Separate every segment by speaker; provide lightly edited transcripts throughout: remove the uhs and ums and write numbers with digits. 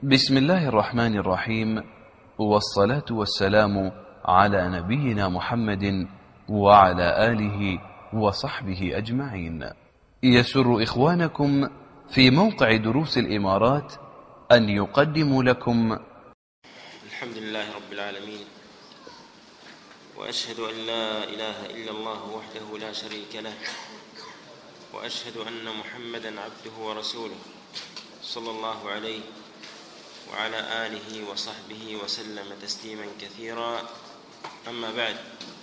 Speaker 1: بسم الله الرحمن الرحيم، والصلاة والسلام على نبينا محمد وعلى آله وصحبه أجمعين. يسر إخوانكم في موقع دروس الإمارات أن يقدموا لكم
Speaker 2: الحمد لله رب العالمين، وأشهد أن لا إله إلا الله وحده لا شريك له، وأشهد أن محمدًا عبده ورسوله صلى الله عليه وعلى آله وصحبه وسلم تسليمًا كثيرا. أما بعد،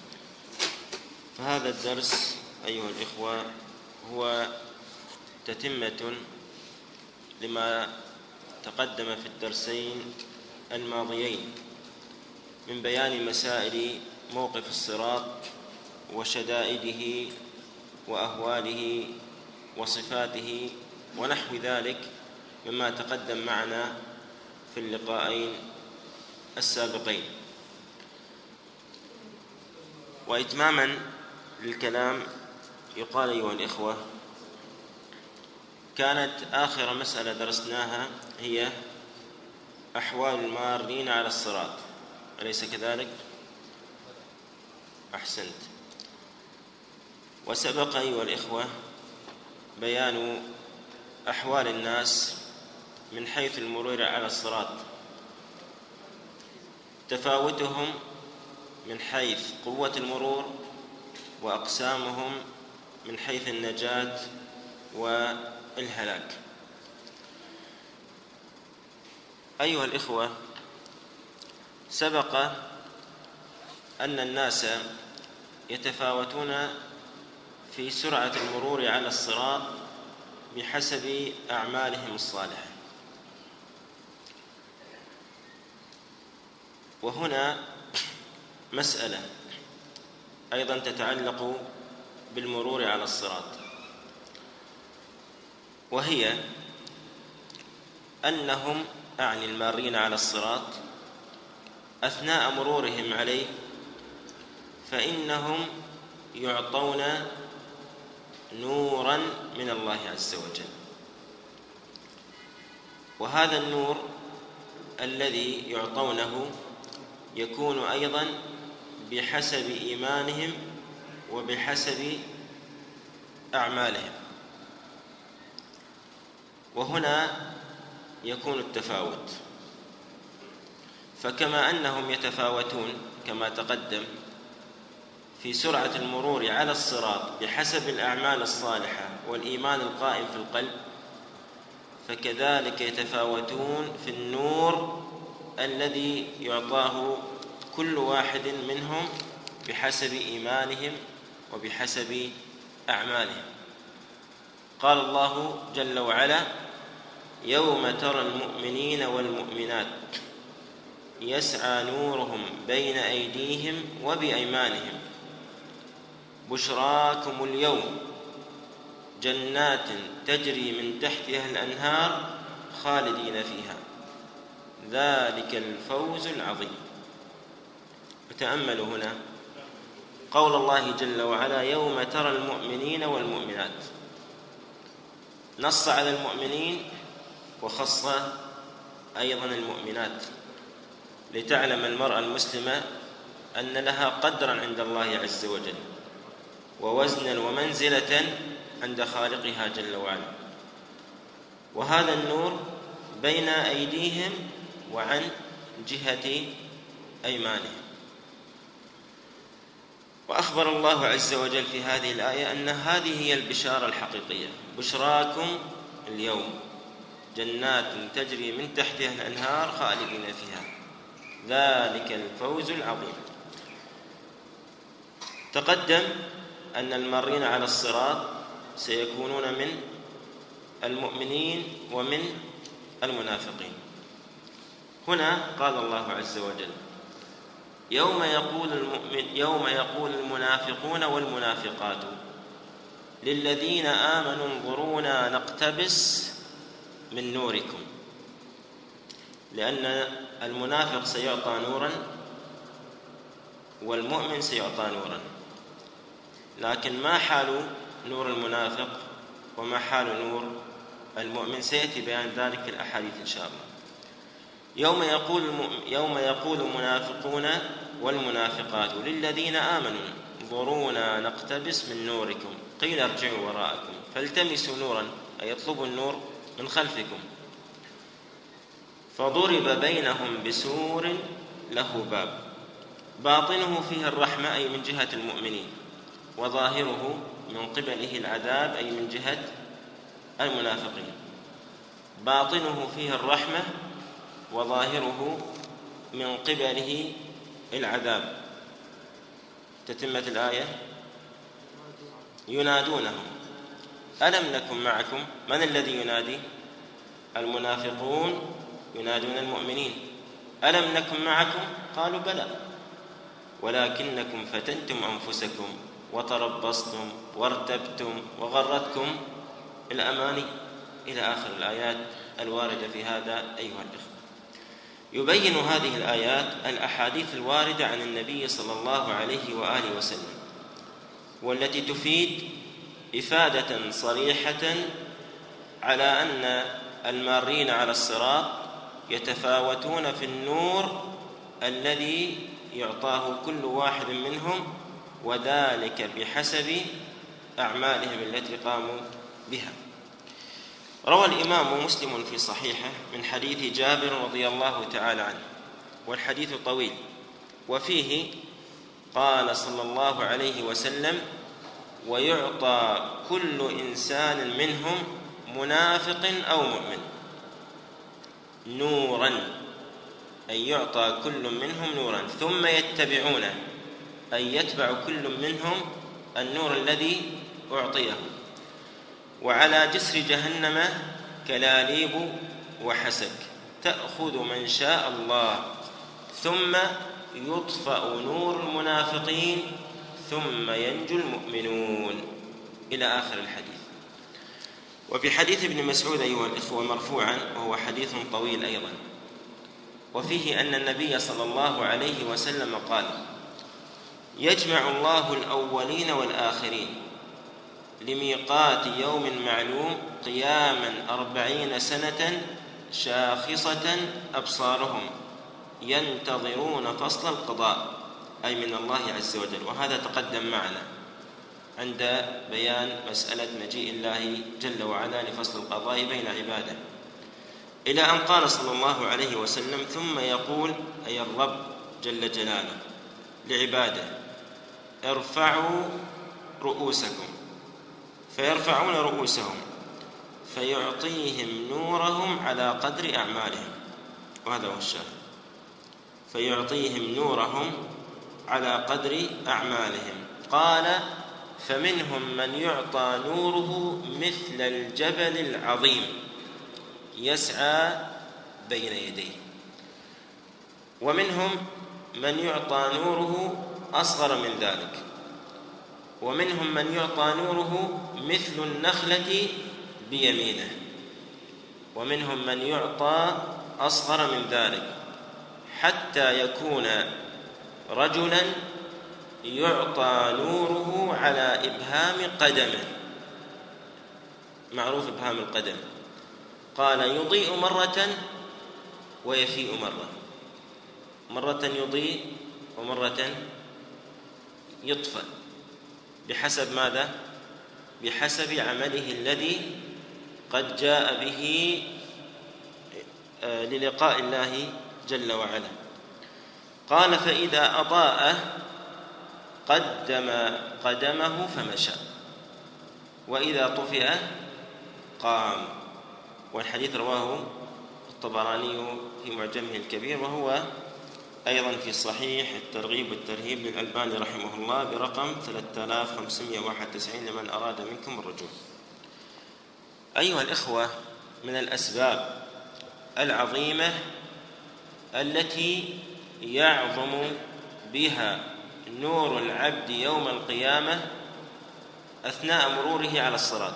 Speaker 2: فهذا الدرس أيها الإخوة هو تتمة لما تقدم في الدرسين الماضيين من بيان مسائل موقف الصراط وشدائده وأهواله وصفاته ونحو ذلك مما تقدم معنا في اللقاءين السابقين. وإتماما للكلام يقال أيها الإخوة، كانت آخر مسألة درسناها هي أحوال المارين على الصراط، أليس كذلك؟ أحسنت. وسبق أيها الإخوة بيان أحوال الناس من حيث المرور على الصراط، تفاوتهم من حيث قوة المرور، وأقسامهم من حيث النجاة والهلاك. أيها الإخوة، سبق أن الناس يتفاوتون في سرعة المرور على الصراط بحسب أعمالهم الصالحة. وهنا مسألة أيضا تتعلق بالمرور على الصراط، وهي أنهم أعني المارين على الصراط أثناء مرورهم عليه فإنهم يعطون نورا من الله عز وجل، وهذا النور الذي يعطونه يكون أيضا بحسب إيمانهم وبحسب أعمالهم. وهنا يكون التفاوت، فكما أنهم يتفاوتون كما تقدم في سرعة المرور على الصراط بحسب الأعمال الصالحة والإيمان القائم في القلب، فكذلك يتفاوتون في النور الذي يعطاه كل واحد منهم بحسب إيمانهم وبحسب أعمالهم. قال الله جل وعلا: يوم ترى المؤمنين والمؤمنات يسعى نورهم بين أيديهم وبأيمانهم بشراكم اليوم جنات تجري من تحتها الأنهار خالدين فيها ذلك الفوز العظيم. وتأملوا هنا قول الله جل وعلا: يوم ترى المؤمنين والمؤمنات، نص على المؤمنين وخص أيضا المؤمنات، لتعلم المرأة المسلمة أن لها قدرا عند الله عز وجل ووزنا ومنزلة عند خالقها جل وعلا. وهذا النور بين أيديهم وعن جهة أيمانهم. وأخبر الله عز وجل في هذه الآية أن هذه هي البشارة الحقيقية: بشراكم اليوم جنات تجري من تحتها الأنهار خالدين فيها ذلك الفوز العظيم. تقدم أن المارين على الصراط سيكونون من المؤمنين ومن المنافقين. هنا قال الله عز وجل: يوم يقول المنافقون والمنافقات للذين آمنوا انظرونا نقتبس من نوركم. لأن المنافق سيعطى نورا والمؤمن سيعطى نورا، لكن ما حال نور المنافق وما حال نور المؤمن سيأتي بيان ذلك في الأحاديث إن شاء الله. يوم يقول المنافقون والمنافقات للذين آمنوا انظرونا نقتبس من نوركم قيل ارجعوا وراءكم فالتمسوا نورا، أي اطلبوا النور من خلفكم، فضرب بينهم بسور له باب باطنه فيه الرحمة، أي من جهة المؤمنين، وظاهره من قبله العذاب، أي من جهة المنافقين. باطنه فيه الرحمة وظاهره من قبله العذاب. تتمة الآية: ينادونهم ألم نكن معكم. من الذي ينادي؟ المنافقون ينادون المؤمنين: ألم نكن معكم؟ قالوا بلى ولكنكم فتنتم أنفسكم وتربصتم وارتبتم وغرتكم الأماني، إلى آخر الآيات الواردة في هذا. أيها الإخوة، يبين هذه الآيات الأحاديث الواردة عن النبي صلى الله عليه وآله وسلم، والتي تفيد إفادة صريحة على أن المارين على الصراط يتفاوتون في النور الذي يعطاه كل واحد منهم، وذلك بحسب أعمالهم التي قاموا بها. روى الإمام مسلم في صحيحه من حديث جابر رضي الله تعالى عنه، والحديث طويل، وفيه قال صلى الله عليه وسلم: ويعطى كل إنسان منهم منافق أو مؤمن نورا، أي يعطى كل منهم نورا ثم يتبعونه، أي يتبع كل منهم النور الذي أعطيه، وعلى جسر جهنم كلاليب وحسك تأخذ من شاء الله، ثم يطفأ نور المنافقين ثم ينجو المؤمنون، إلى آخر الحديث. وفي حديث ابن مسعود أيها الإخوة مرفوعا، وهو حديث طويل أيضا، وفيه أن النبي صلى الله عليه وسلم قال: يجمع الله الأولين والآخرين لميقات يوم معلوم قياما 40 سنة شاخصة أبصارهم ينتظرون فصل القضاء، أي من الله عز وجل. وهذا تقدم معنا عند بيان مسألة مجيء الله جل وعلا لفصل القضاء بين عباده، إلى أن قال صلى الله عليه وسلم: ثم يقول، أي الرب جل جلاله، لعباده: ارفعوا رؤوسكم، فيرفعون رؤوسهم فيعطيهم نورهم على قدر أعمالهم. وهذا هو الشاهد: فيعطيهم نورهم على قدر أعمالهم. قال: فمنهم من يعطى نوره مثل الجبل العظيم يسعى بين يديه، ومنهم من يعطى نوره أصغر من ذلك، ومنهم من يعطى نوره مثل النخلة بيمينه، ومنهم من يعطى أصغر من ذلك، حتى يكون رجلا يعطى نوره على إبهام قدمه. معروف إبهام القدم، قال: يضيء مرة ويفيء مرة يضيء ومرة يطفأ، بحسب ماذا؟ بحسب عمله الذي قد جاء به للقاء الله جل وعلا. قال: فإذا أضاء قدم قدمه فمشى، وإذا طفئ قام. والحديث رواه الطبراني في معجمه الكبير، وهو أيضا في صحيح الترغيب والترهيب للألباني رحمه الله برقم 3591 لمن أراد منكم الرجوع. أيها الإخوة، من الأسباب العظيمة التي يعظم بها نور العبد يوم القيامة أثناء مروره على الصراط،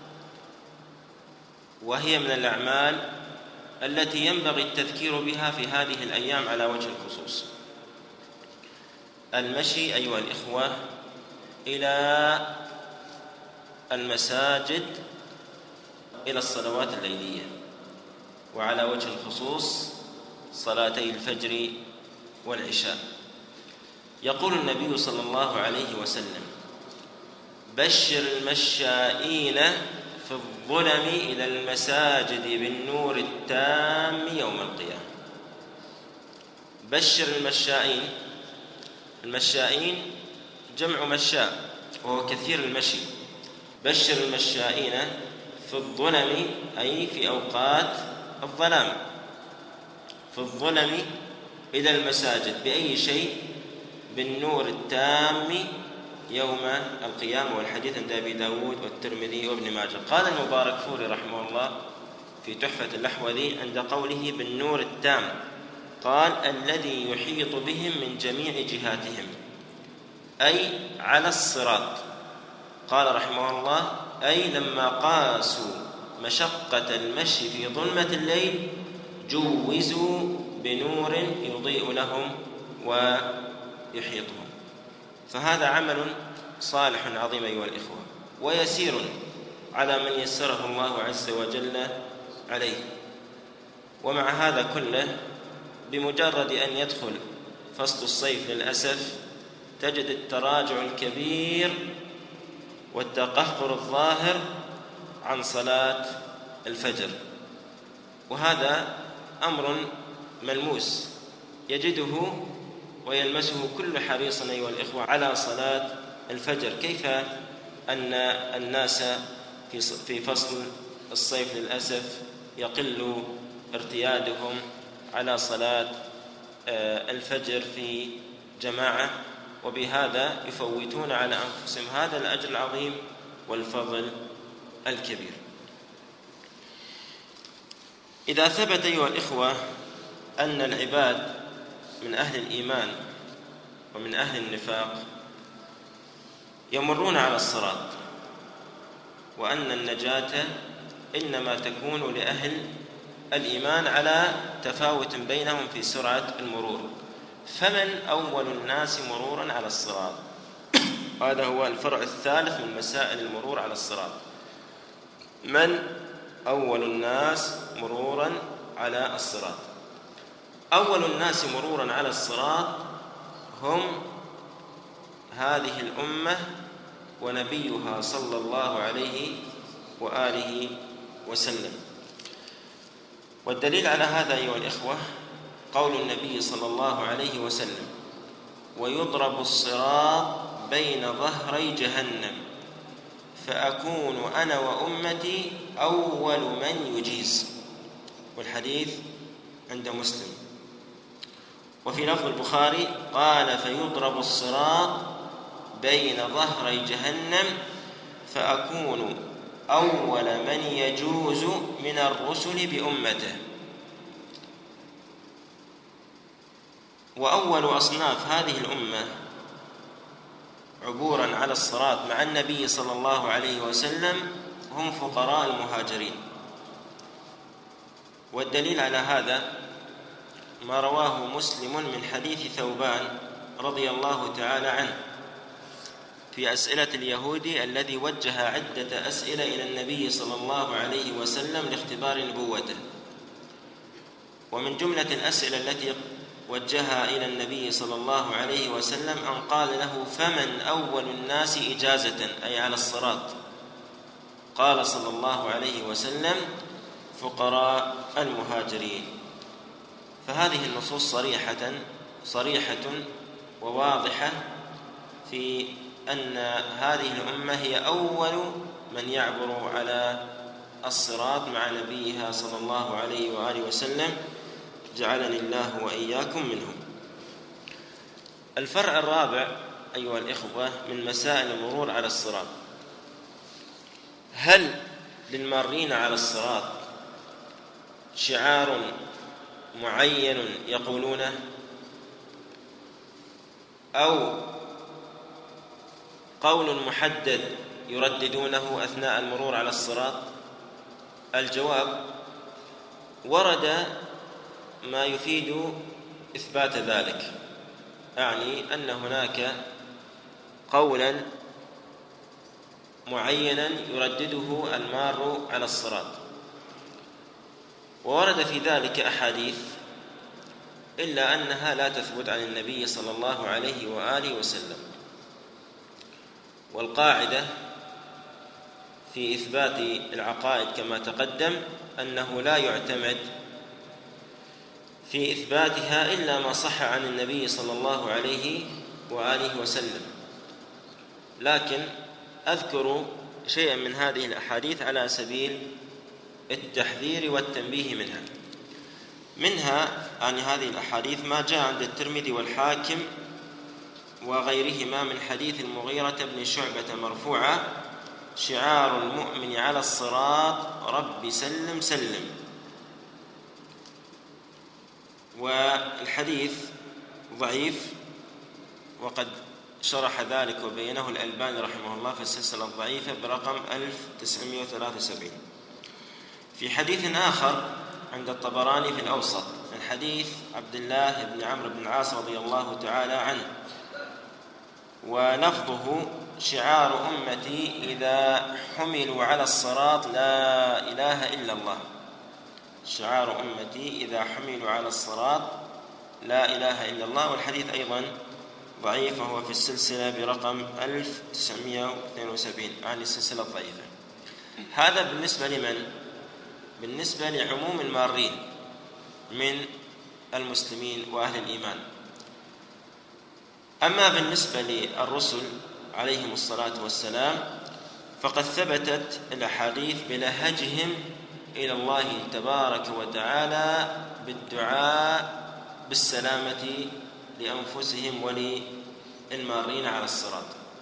Speaker 2: وهي من الأعمال التي ينبغي التذكير بها في هذه الأيام على وجه الخصوص: المشي أيها الإخوة إلى المساجد، إلى الصلوات الليلية، وعلى وجه الخصوص صلاتي الفجر والعشاء. يقول النبي صلى الله عليه وسلم: بشر المشائين في الظلم إلى المساجد بالنور التام يوم القيامة. بشر المشائين، المشائين جمع مشاء وهو كثير المشي. بشر المشائين في الظلم أي في أوقات الظلام، في الظلم إلى المساجد بأي شيء؟ بالنور التام يوم القيامة. والحديث عند أبي داود والترمذي وابن ماجه. قال المباركفوري رحمه الله في تحفة الأحوذي عند قوله بالنور التام، قال: الذي يحيط بهم من جميع جهاتهم، أي على الصراط. قال رحمه الله: أي لما قاسوا مشقة المشي في ظلمة الليل جوزوا بنور يضيء لهم ويحيطهم. فهذا عمل صالح عظيم أيها الإخوة، ويسير على من يسره الله عز وجل عليه. ومع هذا كله بمجرد أن يدخل فصل الصيف للأسف تجد التراجع الكبير والتقهقر الظاهر عن صلاة الفجر، وهذا أمر ملموس يجده ويلمسه كل حريص أيها الإخوة على صلاة الفجر. كيف أن الناس في فصل الصيف للأسف يقل ارتيادهم على صلاة الفجر في جماعة، وبهذا يفوتون على أنفسهم هذا الأجر العظيم والفضل الكبير. إذا ثبت أيها الإخوة أن العباد من أهل الإيمان ومن أهل النفاق يمرون على الصراط، وأن النجاة إنما تكون لأهل الإيمان على تفاوت بينهم في سرعة المرور، فمن أول الناس مرورا على الصراط؟ هذا هو الفرع الثالث من مسائل المرور على الصراط. من أول الناس مرورا على الصراط؟ أول الناس مرورا على الصراط هم هذه الأمة ونبيها صلى الله عليه وآله وسلم. والدليل على هذا أيها الإخوة قول النبي صلى الله عليه وسلم: ويضرب الصراط بين ظهري جهنم فأكون أنا وأمتي أول من يجيز. والحديث عند مسلم. وفي لفظ البخاري قال: فيضرب الصراط بين ظهري جهنم فأكون أول من يجوز من الرسل بأمته. وأول أصناف هذه الأمة عبورا على الصراط مع النبي صلى الله عليه وسلم هم فقراء المهاجرين. والدليل على هذا ما رواه مسلم من حديث ثوبان رضي الله تعالى عنه في أسئلة اليهود الذي وجه عدة أسئلة إلى النبي صلى الله عليه وسلم لاختبار نبوته. ومن جملة الأسئلة التي وجهها إلى النبي صلى الله عليه وسلم أن قال له: فمن أول الناس إجازة أي على الصراط؟ قال صلى الله عليه وسلم: فقراء المهاجرين. فهذه النصوص صريحة وواضحة في أن هذه الأمة هي أول من يعبر على الصراط مع نبيها صلى الله عليه وآله وسلم، جعلني الله وإياكم منهم. الفرع الرابع أيها الإخوة من مسائل المرور على الصراط: هل للمارين على الصراط شعار معين يقولونه أو قول محدد يرددونه أثناء المرور على الصراط؟ الجواب: ورد ما يفيد إثبات ذلك، أعني أن هناك قولا معينا يردده المار على الصراط، وورد في ذلك أحاديث إلا أنها لا تثبت عن النبي صلى الله عليه وآله وسلم. والقاعدة في إثبات العقائد كما تقدم أنه لا يعتمد في إثباتها إلا ما صح عن النبي صلى الله عليه وآله وسلم. لكن أذكر شيئا من هذه الأحاديث على سبيل التحذير والتنبيه منها عن هذه الأحاديث ما جاء عند الترمذي والحاكم وغيرهما من حديث المغيرة بن شعبة مرفوعا: شعار المؤمن على الصراط رب سلم سلم. والحديث ضعيف، وقد شرح ذلك وبينه الألباني رحمه الله في السلسلة الضعيفة برقم 1973. في حديث آخر عند الطبراني في الأوسط من حديث عبد الله بن عمرو بن العاص رضي الله تعالى عنه، ولفظه: شعار أمتي إذا حملوا على الصراط لا إله إلا الله. شعار أمتي إذا حملوا على الصراط لا إله إلا الله. والحديث أيضا ضعيف، وهو في السلسلة برقم 1972 عن السلسلة الضعيفة. هذا بالنسبة لمن؟ بالنسبة لعموم المارين من المسلمين وأهل الإيمان. أما بالنسبة للرسل عليهم الصلاة والسلام فقد ثبتت الأحاديث بلهجهم إلى الله تبارك وتعالى بالدعاء بالسلامة لأنفسهم وللمارين على الصراط.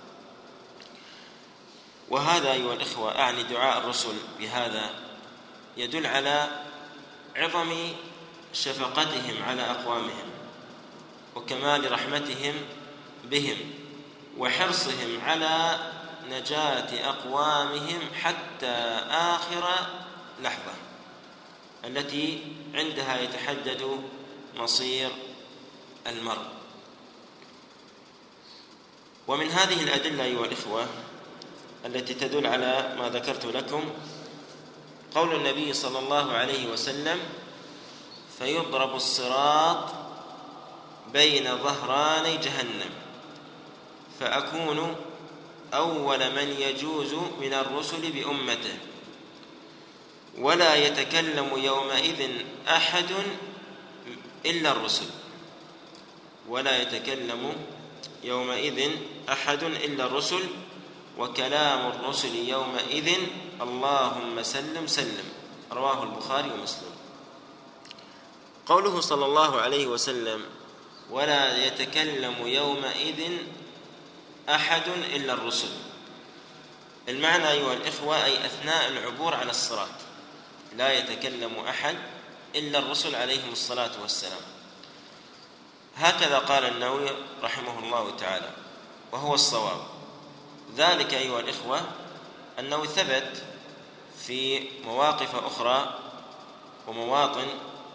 Speaker 2: وهذا أيها الإخوة أعني دعاء الرسل بهذا يدل على عظم شفقتهم على أقوامهم وكمال رحمتهم بهم وحرصهم على نجاة أقوامهم حتى آخر لحظة التي عندها يتحدد مصير المرء. ومن هذه الأدلة أيها الإخوة التي تدل على ما ذكرت لكم قول النبي صلى الله عليه وسلم: فيضرب الصراط بين ظهراني جهنم فأكون أول من يجوز من الرسل بأمته ولا يتكلم يومئذ أحد إلا الرسل. ولا يتكلم يومئذ أحد إلا الرسل، وكلام الرسل يومئذ اللهم سلم سلم. رواه البخاري ومسلم. قوله صلى الله عليه وسلم: ولا يتكلم يومئذ أحد إلا الرسل، المعنى أيها الإخوة أي أثناء العبور على الصراط لا يتكلم أحد إلا الرسل عليهم الصلاة والسلام. هكذا قال النووي رحمه الله تعالى، وهو الصواب. ذلك أيها الإخوة أنه ثبت في مواقف أخرى ومواطن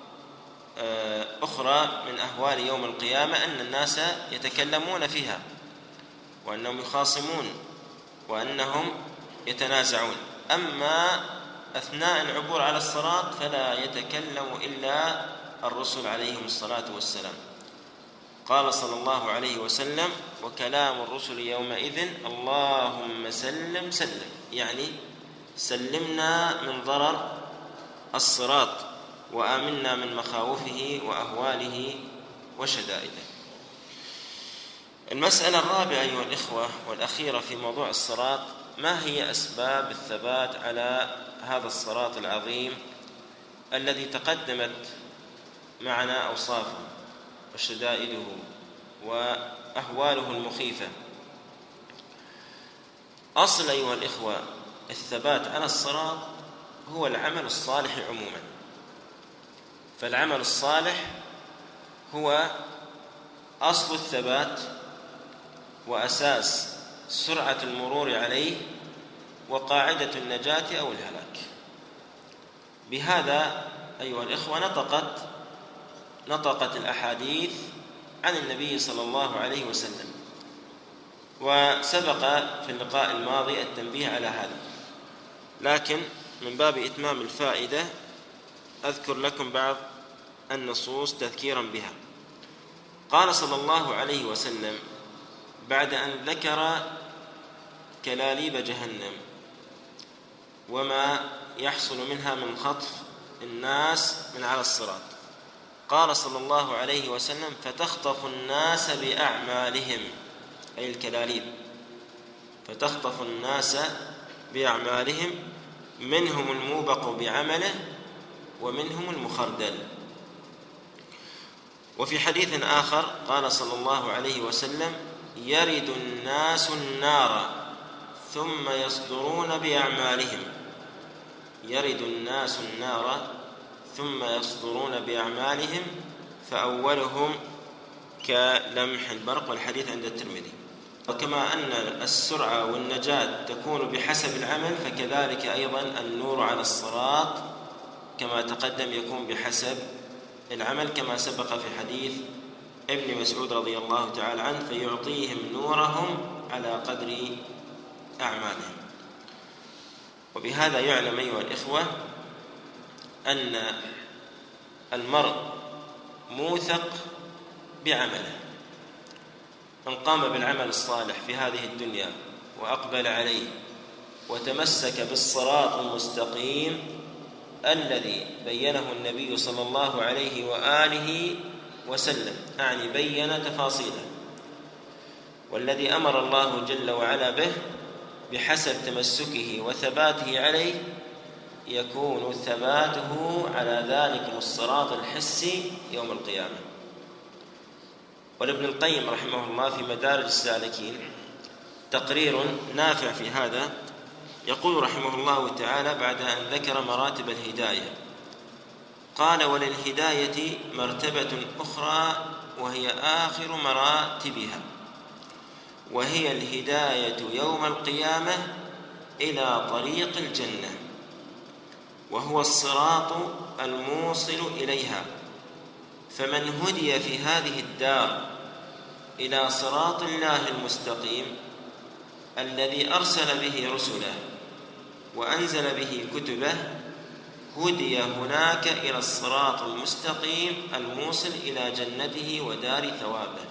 Speaker 2: أخرى من أهوال يوم القيامة أن الناس يتكلمون فيها، وأنهم يخاصمون، وأنهم يتنازعون. أما أثناء العبور على الصراط فلا يتكلم إلا الرسل عليهم الصلاة والسلام. قال صلى الله عليه وسلم: وكلام الرسل يومئذ اللهم سلم سلم، يعني سلمنا من ضرر الصراط وآمنا من مخاوفه وأهواله وشدائده. المسألة الرابعة أيها الإخوة والأخيرة في موضوع الصراط: ما هي أسباب الثبات على هذا الصراط العظيم الذي تقدمت معنا أوصافه وشدائده وأهواله المخيفة؟ أصل أيها الإخوة الثبات على الصراط هو العمل الصالح عموما. فالعمل الصالح هو أصل الثبات وأساس سرعة المرور عليه وقاعدة النجاة أو الهلاك. بهذا أيها الإخوة نطقت الأحاديث عن النبي صلى الله عليه وسلم، وسبق في اللقاء الماضي التنبيه على هذا، لكن من باب إتمام الفائدة أذكر لكم بعض النصوص تذكيرا بها. قال صلى الله عليه وسلم بعد أن ذكر كلاليب جهنم وما يحصل منها من خطف الناس من على الصراط، قال صلى الله عليه وسلم: فتخطف الناس بأعمالهم، أي الكلاليب، فتخطف الناس بأعمالهم، منهم الموبق بعمله ومنهم المخردل. وفي حديث آخر قال صلى الله عليه وسلم: يرد الناس النار ثم يصدرون بأعمالهم، يرد الناس النار ثم يصدرون بأعمالهم فأولهم كلمح البرق، والحديث عند الترمذي. وكما أن السرعة والنجاة تكون بحسب العمل، فكذلك أيضا النور على الصراط كما تقدم يكون بحسب العمل، كما سبق في حديث ابن مسعود رضي الله تعالى عنه: فيعطيهم نورهم على قدر أعمالهم. وبهذا يعلم أيها الإخوة أن المرء موثق بعمله، من قام بالعمل الصالح في هذه الدنيا وأقبل عليه وتمسك بالصراط المستقيم الذي بينه النبي صلى الله عليه وآله وسلم، يعني بين تفاصيله، والذي أمر الله جل وعلا به بحسب تمسكه وثباته عليه، يكون ثباته على ذلك الصراط الحسي يوم القيامة. ولابن القيم رحمه الله في مدارج السالكين تقرير نافع في هذا، يقول رحمه الله تعالى بعد أن ذكر مراتب الهداية، قال: وللهداية مرتبة أخرى وهي آخر مراتبها، وهي الهداية يوم القيامة إلى طريق الجنة، وهو الصراط الموصل إليها. فمن هدي في هذه الدار إلى صراط الله المستقيم الذي أرسل به رسله وأنزل به كتبه، هدي هناك إلى الصراط المستقيم الموصل إلى جنته ودار ثوابه.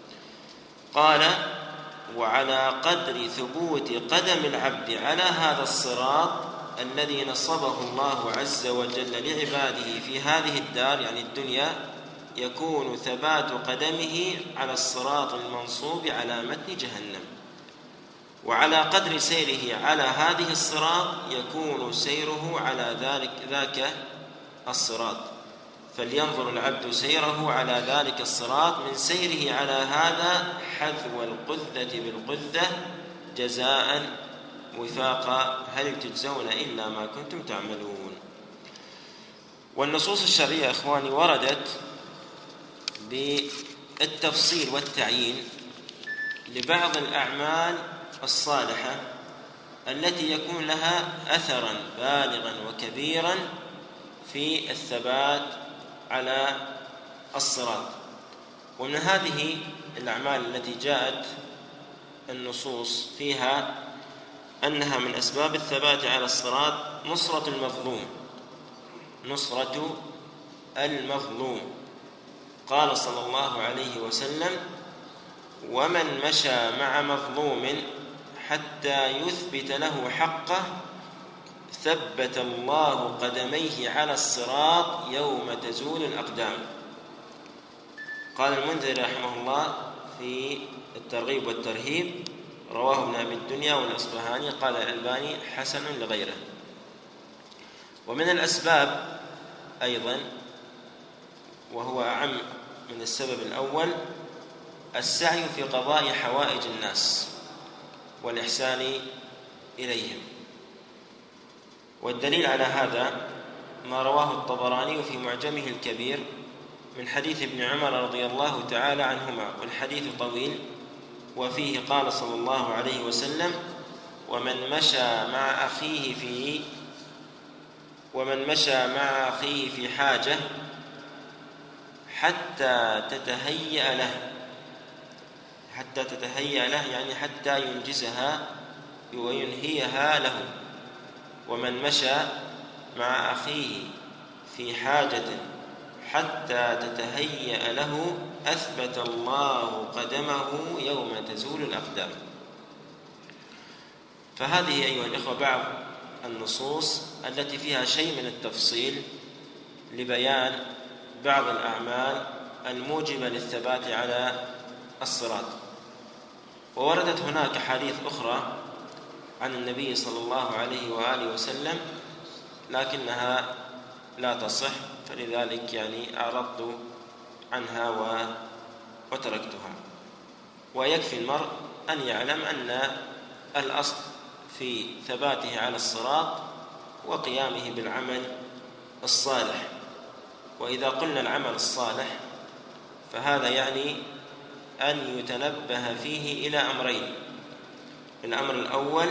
Speaker 2: قال: وعلى قدر ثبوت قدم العبد على هذا الصراط الذي نصبه الله عز وجل لعباده في هذه الدار، يعني الدنيا، يكون ثبات قدمه على الصراط المنصوب على متن جهنم. وعلى قدر سيره على هذه الصراط يكون سيره على ذاك الصراط. فلينظر العبد سيره على ذلك الصراط من سيره على هذا حذو القذة بالقذة جزاء وفاقا، هل تجزون إلا ما كنتم تعملون. والنصوص الشرعية إخواني وردت بالتفصيل والتعيين لبعض الأعمال الصالحة التي يكون لها أثرا بالغا وكبيرا في الثبات على الصراط. ومن هذه الأعمال التي جاءت النصوص فيها أنها من أسباب الثبات على الصراط نصرة المظلوم، نصرة المظلوم. قال صلى الله عليه وسلم: ومن مشى مع مظلوم حتى يثبت له حقه ثبت الله قدميه على الصراط يوم تزول الأقدام. قال المنذري رحمه الله في الترغيب والترهيب: رواه ابن أبي الدنيا والأصبهاني، قال الألباني حسن لغيره. ومن الأسباب أيضا، وهو أعم من السبب الأول، السعي في قضاء حوائج الناس والإحسان إليهم. والدليل على هذا ما رواه الطبراني في معجمه الكبير من حديث ابن عمر رضي الله تعالى عنهما، والحديث طويل، وفيه قال صلى الله عليه وسلم: ومن مشى مع أخيه في حاجة حتى تتهيأ له، يعني حتى ينجزها وينهيها له. ومن مشى مع أخيه في حاجة حتى تتهيأ له أثبت الله قدمه يوم تزول الأقدام. فهذه أيها الإخوة بعض النصوص التي فيها شيء من التفصيل لبيان بعض الأعمال الموجبة للثبات على الصراط. ووردت هناك حديث أخرى عن النبي صلى الله عليه وآله وسلم لكنها لا تصح، فلذلك أعرضت عنها وتركتها. ويكفي المرء أن يعلم أن الأصل في ثباته على الصراط وقيامه بالعمل الصالح. وإذا قلنا العمل الصالح فهذا أن يتنبه فيه إلى أمرين: الأمر الأول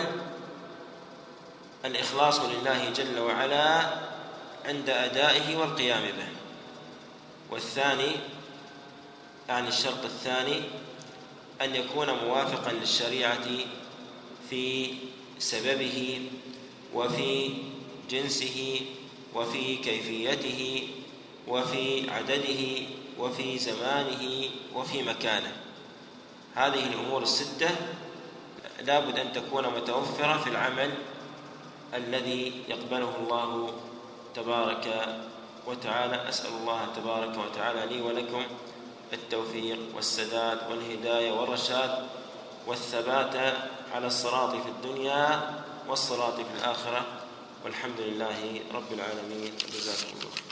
Speaker 2: الإخلاص لله جل وعلا عند أدائه والقيام به، والثاني الشرط الثاني أن يكون موافقا للشريعة في سببه وفي جنسه وفي كيفيته وفي عدده وفي زمانه وفي مكانه. هذه الأمور الستة لا بد أن تكون متوفرة في العمل الذي يقبله الله تبارك وتعالى. أسأل الله تبارك وتعالى لي ولكم التوفيق والسداد والهداية والرشاد والثبات على الصراط في الدنيا والصراط في الآخرة، والحمد لله رب العالمين. جزاكم الله.